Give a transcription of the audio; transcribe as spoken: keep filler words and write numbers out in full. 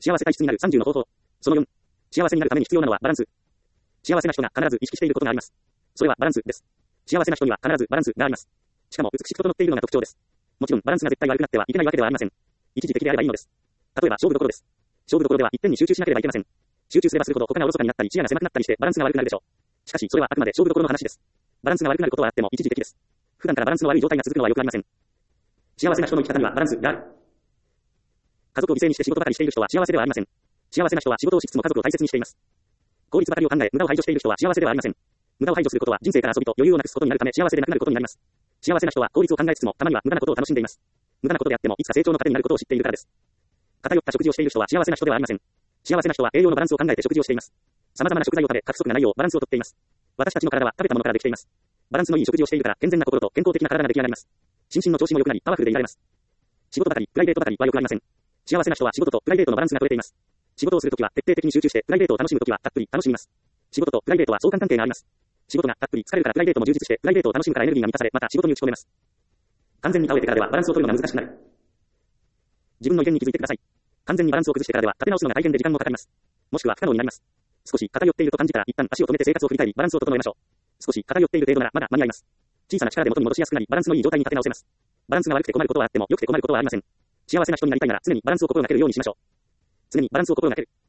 幸せ体質になるさんじゅうの方法。そのよん。幸せになるために必要なのはバランス。幸せな人が必ず意識していることがあります。それはバランスです。幸せな人には必ずバランスがあります。しかも美しく整っているのが特徴です。もちろんバランスが絶対悪くなってはいけないわけではありません。一時的であればいいのです。例えば勝負どころです。勝負どころでは一点に集中しなければいけません。集中すればするほど他がおろそかになったり視野が狭くなったりしてバランスが悪くなるでしょう。しかしそれはあくまで勝負どころの話です。バランスが悪くなることはあっても一時的です。普段からバランスの悪い状態が続くのは良くありません。幸せな人の生き方にはバランスがある。家族を犠牲にして仕事ばかりしている人は幸せではありません。幸せな人は仕事をしつつも家族を大切にしています。効率ばかりを考え無駄を排除している人は幸せではありません。無駄を排除することは人生から遊びと余裕をなくすことになるため幸せでなくなることになります。幸せな人は効率を考えつつもたまには無駄なことを楽しんでいます。無駄なことであってもいつか成長の糧になることを知っているからです。偏った食事をしている人は幸せな人ではありません。幸せな人は栄養のバランスを考えて食事をしています。様々な食材を食べ過不足がないようバランスをとっています。私たちの体は食べたものからできています。バランスのいい食事をしているから健全な心と健康的な体が出来上がります。心身の調子も良くなりパワフルでいられます。仕事ばかりプライベートばかりは良くありません。幸せな人は仕事とプライベートのバランスが取れています。仕事をするときは徹底的に集中してプライベートを楽しむときはたっぷり楽しみます。仕事とプライベートは相関関係があります。仕事がたっぷり疲れるからプライベートも充実してプライベートを楽しむからエネルギーが満たされまた仕事に打ち込めます。完全に倒れてからではバランスを取るのが難しくなる。自分の意見に気づいてください。完全にバランスを崩してからでは立て直すのが大変で時間もかかります。もしくは不可能になります。少し偏っていると感じたら一旦足を止めて生活を振り返りバランスを整えましょう。少し偏っている程度ならまだ間に合います。小さな力で元に戻しやすくなりバランスのいい状態に立て直せます。バランスが悪くて困ることはあっても良くて困ることはありません。幸せな人になりたいなら常にバランスを心がけるようにしましょう。常にバランスを心がける。